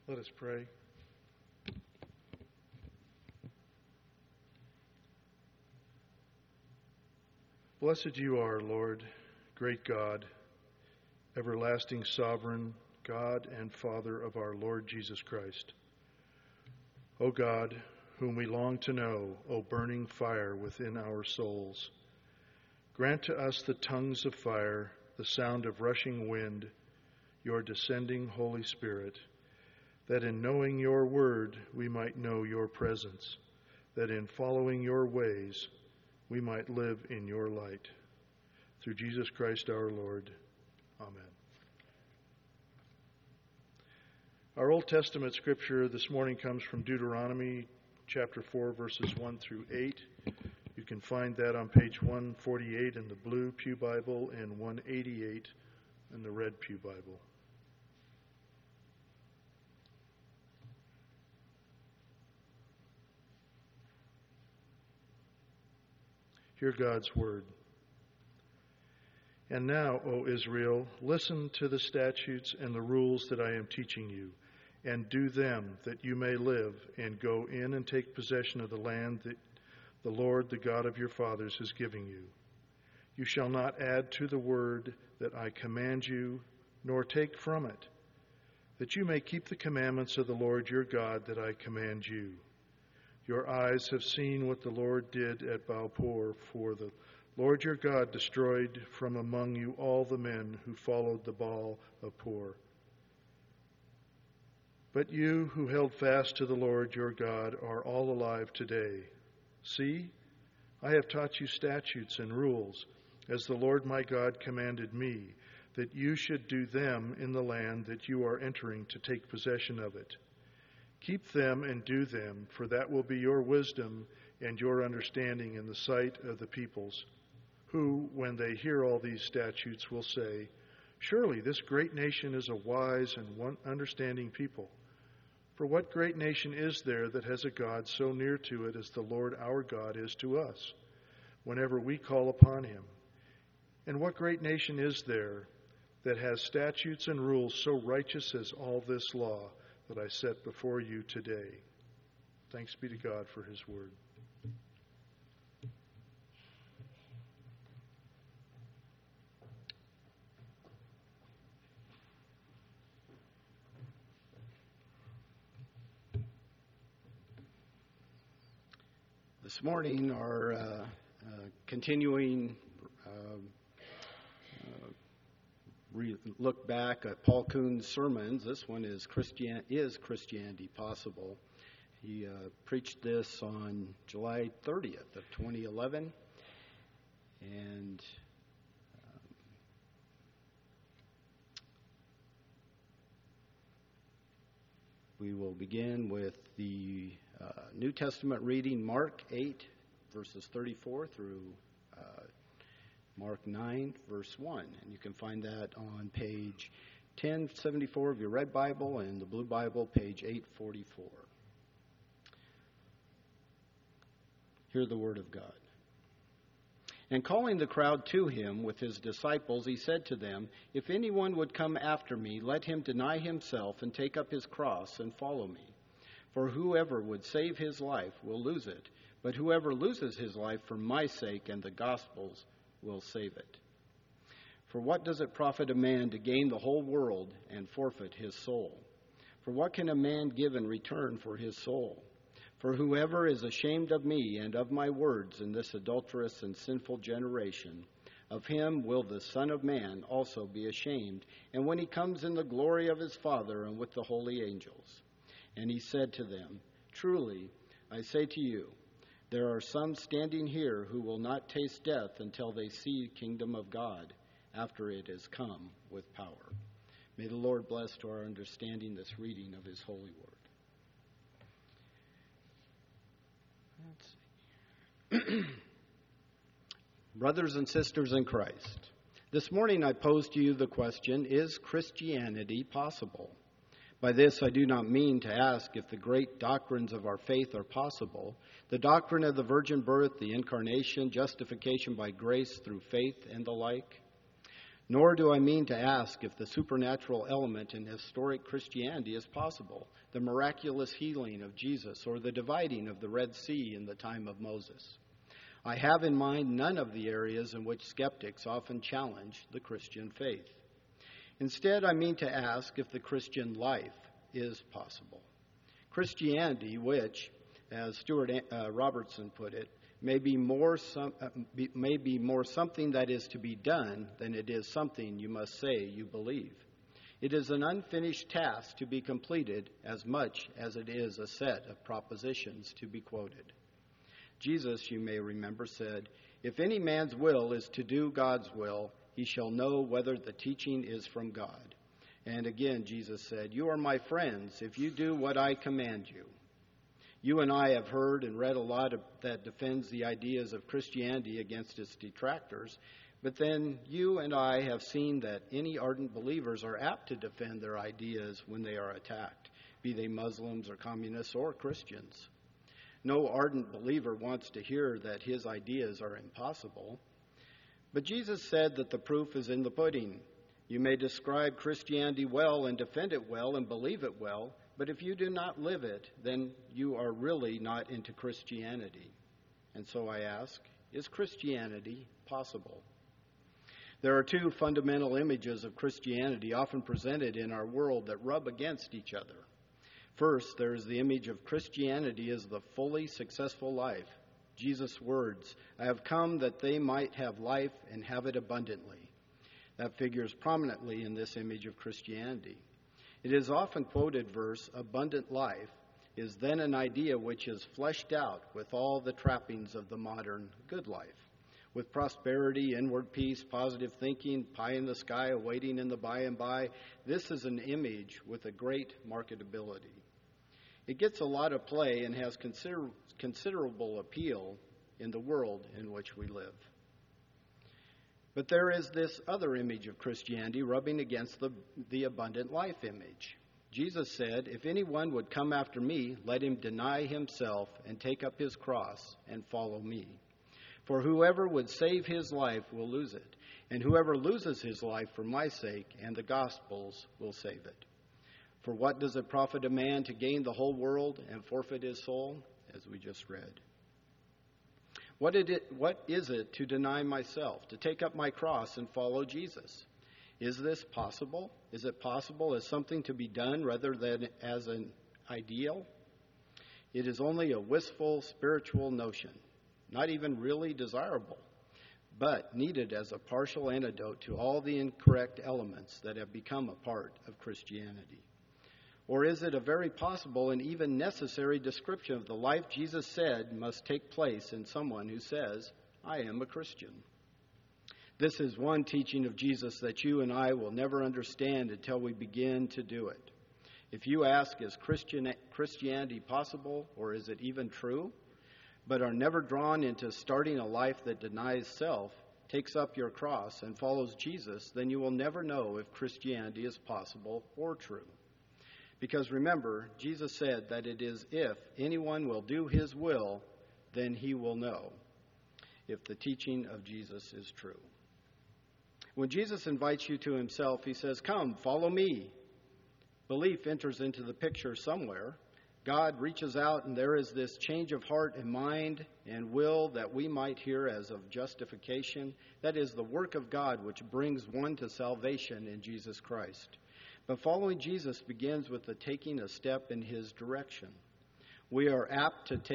Let us pray. Blessed you are, Lord, great God, everlasting sovereign God and Father of our Lord Jesus Christ. O God, whom we long to know, O burning fire within our souls, grant to us the tongues of fire, the sound of rushing wind, your descending Holy Spirit, that in knowing your word we might know your presence, that in following your ways we might live in your light. Through Jesus Christ our Lord. Amen. Our Old Testament scripture this morning comes from Deuteronomy chapter 4, verses 1 through 8. You can find that on page 148 in the blue Pew Bible and 188 in the red Pew Bible. Hear God's word. And now, O Israel, listen to the statutes and the rules that I am teaching you, and do them, that you may live and go in and take possession of the land that the Lord, the God of your fathers, is giving you. You shall not add to the word that I command you, nor take from it, that you may keep the commandments of the Lord your God that I command you. Your eyes have seen what the Lord did at Baal-Peor, for the Lord your God destroyed from among you all the men who followed the Baal of Peor. But you who held fast to the Lord your God are all alive today. See, I have taught you statutes and rules, as the Lord my God commanded me, that you should do them in the land that you are entering to take possession of it. Keep them and do them, for that will be your wisdom and your understanding in the sight of the peoples, who, when they hear all these statutes, will say, surely this great nation is a wise and understanding people. For what great nation is there that has a God so near to it as the Lord our God is to us, whenever we call upon him? And what great nation is there that has statutes and rules so righteous as all this law that I set before you today? Thanks be to God for his word. This morning, our continuing look back at Paul Kuhn's sermons. This one is Christianity Possible? He preached this on July 30th of 2011, and we will begin with the New Testament reading, Mark 8, verses 34 through Mark 9, verse 1. And you can find that on page 1074 of your red Bible and the blue Bible, page 844. Hear the word of God. And calling the crowd to him with his disciples, he said to them, if anyone would come after me, let him deny himself and take up his cross and follow me. For whoever would save his life will lose it, but whoever loses his life for my sake and the gospel's will save it. For what does it profit a man to gain the whole world and forfeit his soul? For what can a man give in return for his soul? For whoever is ashamed of me and of my words in this adulterous and sinful generation, of him will the Son of Man also be ashamed, and when he comes in the glory of his Father and with the holy angels. And he said to them, truly, I say to you, there are some standing here who will not taste death until they see the kingdom of God after it has come with power. May the Lord bless to our understanding this reading of his holy word. Brothers and sisters in Christ, this morning I pose to you the question, is Christianity possible? By this, I do not mean to ask if the great doctrines of our faith are possible, the doctrine of the virgin birth, the incarnation, justification by grace through faith, and the like. Nor do I mean to ask if the supernatural element in historic Christianity is possible, the miraculous healing of Jesus or the dividing of the Red Sea in the time of Moses. I have in mind none of the areas in which skeptics often challenge the Christian faith. Instead, I mean to ask if the Christian life is possible. Christianity, which, as Stuart Robertson put it, may be more something that is to be done than it is something you must say you believe. It is an unfinished task to be completed as much as it is a set of propositions to be quoted. Jesus, you may remember, said, "If any man's will is to do God's will, he shall know whether the teaching is from God." And again, Jesus said, "You are my friends if you do what I command you." You and I have heard and read a lot that defends the ideas of Christianity against its detractors, but then you and I have seen that any ardent believers are apt to defend their ideas when they are attacked, be they Muslims or communists or Christians. No ardent believer wants to hear that his ideas are impossible. But Jesus said that the proof is in the pudding. You may describe Christianity well and defend it well and believe it well, but if you do not live it, then you are really not into Christianity. And so I ask, is Christianity possible? There are two fundamental images of Christianity often presented in our world that rub against each other. First, there is the image of Christianity as the fully successful life. Jesus' words, "I have come that they might have life and have it abundantly." That figures prominently in this image of Christianity. It is often quoted verse, "Abundant life," is then an idea which is fleshed out with all the trappings of the modern good life, with prosperity, inward peace, positive thinking, pie in the sky awaiting in the by and by. This is an image with a great marketability. It gets a lot of play and has considerable appeal in the world in which we live. But there is this other image of Christianity rubbing against the abundant life image. Jesus said, "If anyone would come after me, let him deny himself and take up his cross and follow me. For whoever would save his life will lose it, and whoever loses his life for my sake and the gospel's will save it. For what does it profit a man to gain the whole world and forfeit his soul?" As we just read. What is it to deny myself, to take up my cross and follow Jesus? Is this possible? Is it possible as something to be done rather than as an ideal? It is only a wistful spiritual notion, not even really desirable, but needed as a partial antidote to all the incorrect elements that have become a part of Christianity. Or is it a very possible and even necessary description of the life Jesus said must take place in someone who says, "I am a Christian"? This is one teaching of Jesus that you and I will never understand until we begin to do it. If you ask, is Christianity possible, or is it even true, but are never drawn into starting a life that denies self, takes up your cross, and follows Jesus, then you will never know if Christianity is possible or true. Because remember, Jesus said that it is if anyone will do his will, then he will know if the teaching of Jesus is true. When Jesus invites you to himself, he says, "Come, follow me." Belief enters into the picture somewhere. God reaches out, and there is this change of heart and mind and will that we might hear as of justification. That is the work of God which brings one to salvation in Jesus Christ. But following Jesus begins with the taking a step in his direction. We are apt to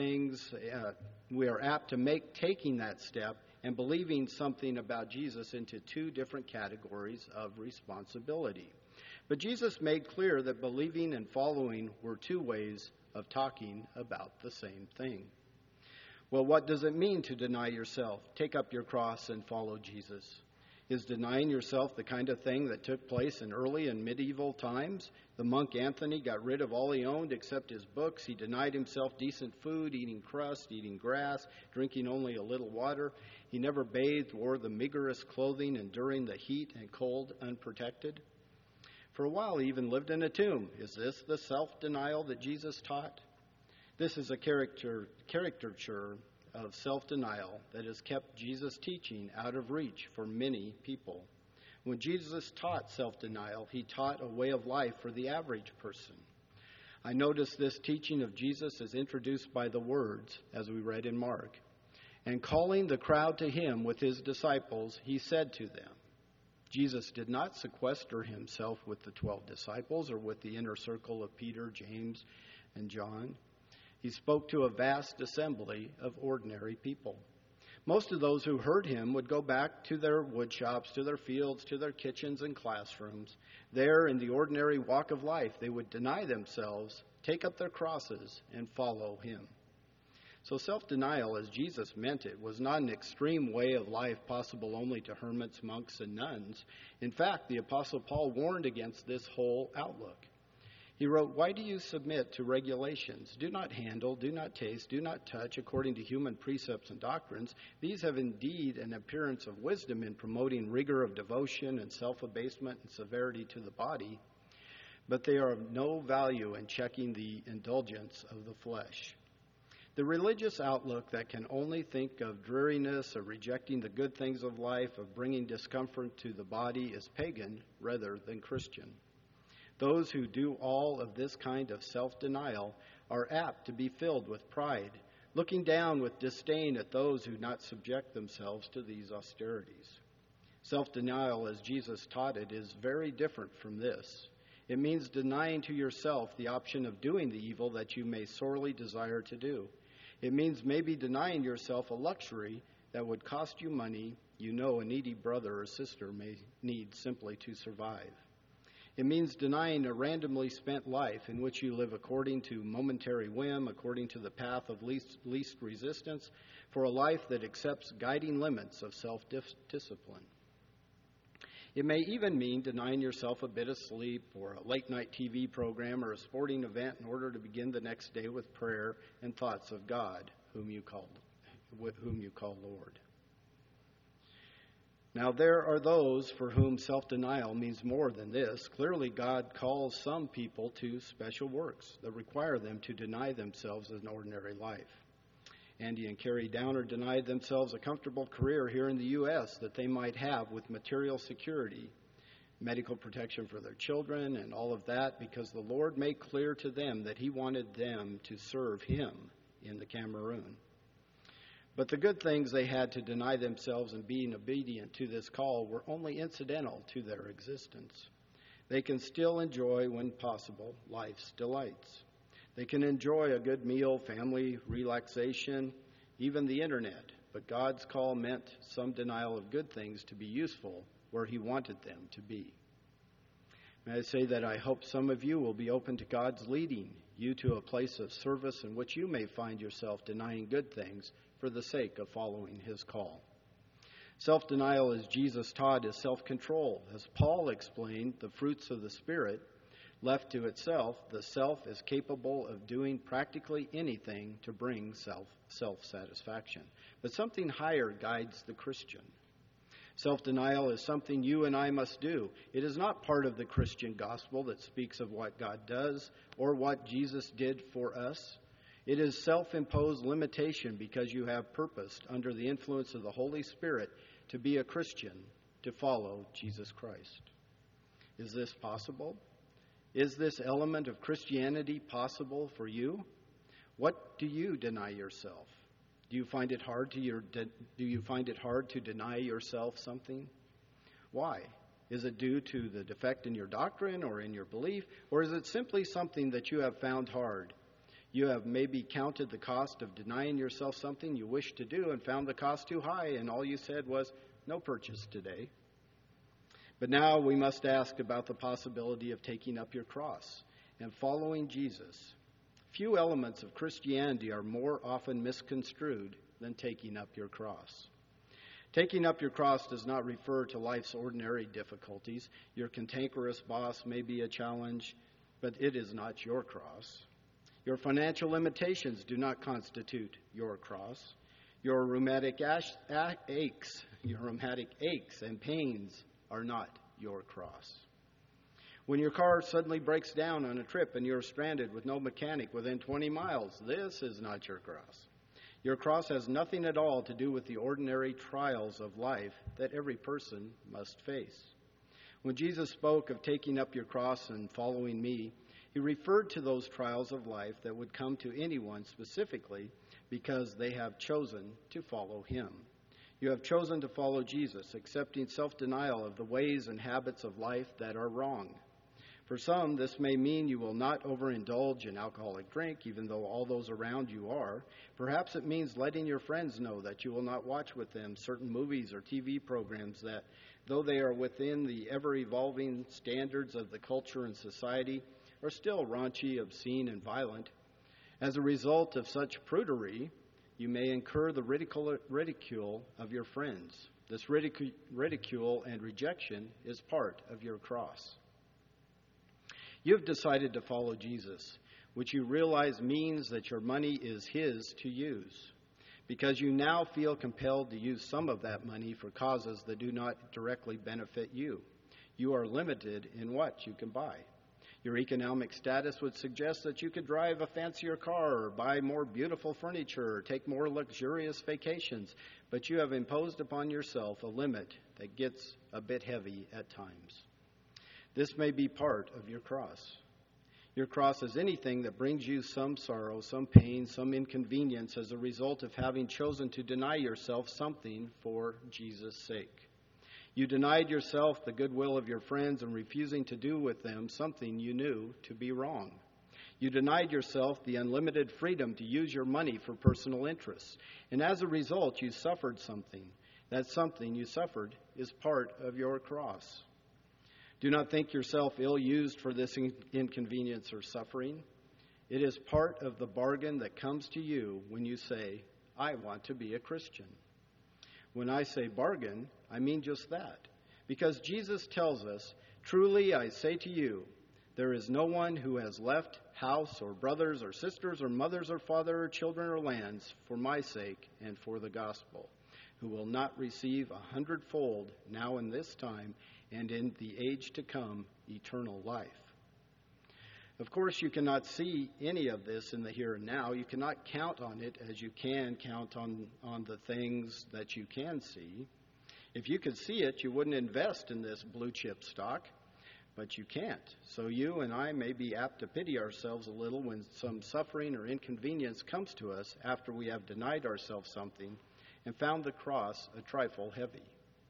make taking that step and believing something about Jesus into two different categories of responsibility. But Jesus made clear that believing and following were two ways of talking about the same thing. Well, what does it mean to deny yourself, take up your cross, and follow Jesus? Is denying yourself the kind of thing that took place in early and medieval times? The monk Anthony got rid of all he owned except his books. He denied himself decent food, eating crust, eating grass, drinking only a little water. He never bathed, wore the meagerest clothing, enduring the heat and cold unprotected. For a while, he even lived in a tomb. Is this the self-denial that Jesus taught? This is a caricature of self-denial that has kept Jesus' teaching out of reach for many people. When Jesus taught self-denial, he taught a way of life for the average person. I notice this teaching of Jesus is introduced by the words, as we read in Mark. And calling the crowd to him with his disciples, he said to them. Jesus did not sequester himself with the 12 disciples or with the inner circle of Peter, James, and John. He spoke to a vast assembly of ordinary people. Most of those who heard him would go back to their wood shops, to their fields, to their kitchens and classrooms. There, in the ordinary walk of life, they would deny themselves, take up their crosses, and follow him. So self-denial, as Jesus meant it, was not an extreme way of life possible only to hermits, monks, and nuns. In fact, the Apostle Paul warned against this whole outlook. He wrote, "Why do you submit to regulations? Do not handle, do not taste, do not touch according to human precepts and doctrines. These have indeed an appearance of wisdom in promoting rigor of devotion and self-abasement and severity to the body, but they are of no value in checking the indulgence of the flesh." The religious outlook that can only think of dreariness, of rejecting the good things of life, of bringing discomfort to the body is pagan rather than Christian. Those who do all of this kind of self-denial are apt to be filled with pride, looking down with disdain at those who not subject themselves to these austerities. Self-denial, as Jesus taught it, is very different from this. It means denying to yourself the option of doing the evil that you may sorely desire to do. It means maybe denying yourself a luxury that would cost you money you know a needy brother or sister may need simply to survive. It means denying a randomly spent life in which you live according to momentary whim, according to the path of least resistance, for a life that accepts guiding limits of self-discipline. It may even mean denying yourself a bit of sleep or a late-night TV program or a sporting event in order to begin the next day with prayer and thoughts of God, whom you call Lord. Now, there are those for whom self-denial means more than this. Clearly, God calls some people to special works that require them to deny themselves an ordinary life. Andy and Carrie Downer denied themselves a comfortable career here in the U.S. that they might have with material security, medical protection for their children, and all of that because the Lord made clear to them that he wanted them to serve him in the Cameroon. But the good things they had to deny themselves in being obedient to this call were only incidental to their existence. They can still enjoy, when possible, life's delights. They can enjoy a good meal, family, relaxation, even the internet. But God's call meant some denial of good things to be useful where he wanted them to be. May I say that I hope some of you will be open to God's leading you to a place of service in which you may find yourself denying good things for the sake of following his call. Self-denial, as Jesus taught, is self-control. As Paul explained, the fruits of the Spirit, left to itself, the self is capable of doing practically anything to bring self-satisfaction. But something higher guides the Christian. Self-denial is something you and I must do. It is not part of the Christian gospel that speaks of what God does or what Jesus did for us. It is self-imposed limitation because you have purposed under the influence of the Holy Spirit to be a Christian, to follow Jesus Christ. Is this possible? Is this element of Christianity possible for you? What do you deny yourself? Do you find it hard to deny yourself something? Why? Is it due to the defect in your doctrine or in your belief, or is it simply something that you have found hard? You have maybe counted the cost of denying yourself something you wish to do and found the cost too high, and all you said was, "No purchase today." But now we must ask about the possibility of taking up your cross and following Jesus. Few elements of Christianity are more often misconstrued than taking up your cross. Taking up your cross does not refer to life's ordinary difficulties. Your cantankerous boss may be a challenge, but it is not your cross. Your financial limitations do not constitute your cross. Your rheumatic aches and pains are not your cross. When your car suddenly breaks down on a trip and you're stranded with no mechanic within 20 miles, this is not your cross. Your cross has nothing at all to do with the ordinary trials of life that every person must face. When Jesus spoke of taking up your cross and following me, he referred to those trials of life that would come to anyone specifically because they have chosen to follow him. You have chosen to follow Jesus, accepting self-denial of the ways and habits of life that are wrong. For some, this may mean you will not overindulge in alcoholic drink, even though all those around you are. Perhaps it means letting your friends know that you will not watch with them certain movies or TV programs that, though they are within the ever-evolving standards of the culture and society, are still raunchy, obscene, and violent. As a result of such prudery, you may incur the ridicule of your friends. This ridicule and rejection is part of your cross. You have decided to follow Jesus, which you realize means that your money is his to use, because you now feel compelled to use some of that money for causes that do not directly benefit you. You are limited in what you can buy. Your economic status would suggest that you could drive a fancier car or buy more beautiful furniture or take more luxurious vacations, but you have imposed upon yourself a limit that gets a bit heavy at times. This may be part of your cross. Your cross is anything that brings you some sorrow, some pain, some inconvenience as a result of having chosen to deny yourself something for Jesus' sake. You denied yourself the goodwill of your friends and refusing to do with them something you knew to be wrong. You denied yourself the unlimited freedom to use your money for personal interests, and as a result, you suffered something. That something you suffered is part of your cross. Do not think yourself ill-used for this inconvenience or suffering. It is part of the bargain that comes to you when you say, I want to be a Christian. When I say bargain, I mean just that. Because Jesus tells us, truly I say to you, there is no one who has left house or brothers or sisters or mothers or father or children or lands for my sake and for the gospel, who will not receive 100-fold now in this time and in the age to come, eternal life. Of course, you cannot see any of this in the here and now. You cannot count on it as you can count on the things that you can see. If you could see it, you wouldn't invest in this blue chip stock, but you can't. So you and I may be apt to pity ourselves a little when some suffering or inconvenience comes to us after we have denied ourselves something and found the cross a trifle heavy.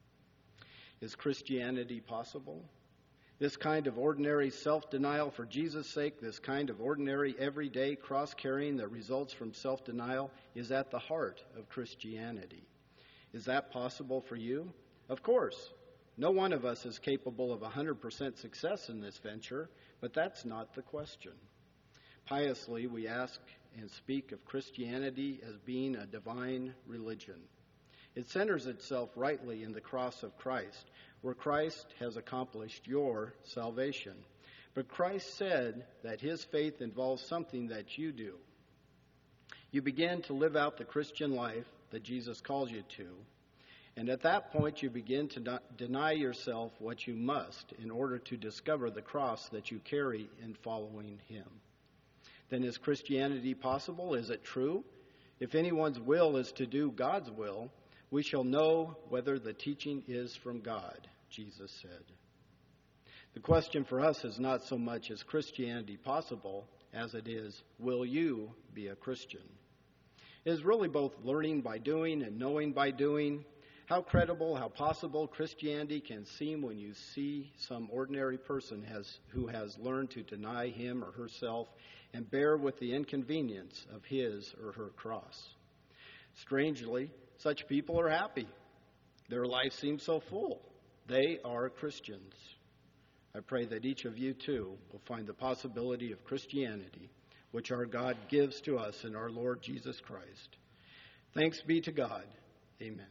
Is Christianity possible? This kind of ordinary self-denial for Jesus' sake, this kind of ordinary everyday cross-carrying that results from self-denial is at the heart of Christianity. Is that possible for you? Of course. No one of us is capable of 100% success in this venture, but that's not the question. Piously, we ask and speak of Christianity as being a divine religion. It centers itself rightly in the cross of Christ, where Christ has accomplished your salvation. But Christ said that his faith involves something that you do. You begin to live out the Christian life that Jesus calls you to, and at that point you begin to deny yourself what you must in order to discover the cross that you carry in following him. Then is Christianity possible? Is it true? If anyone's will is to do God's will, we shall know whether the teaching is from God, Jesus said. The question for us is not so much is Christianity possible as it is, will you be a Christian? It is really both learning by doing and knowing by doing. How credible, how possible Christianity can seem when you see some ordinary person who has learned to deny him or herself and bear with the inconvenience of his or her cross. Strangely, such people are happy. Their life seems so full. They are Christians. I pray that each of you, too, will find the possibility of Christianity, which our God gives to us in our Lord Jesus Christ. Thanks be to God. Amen.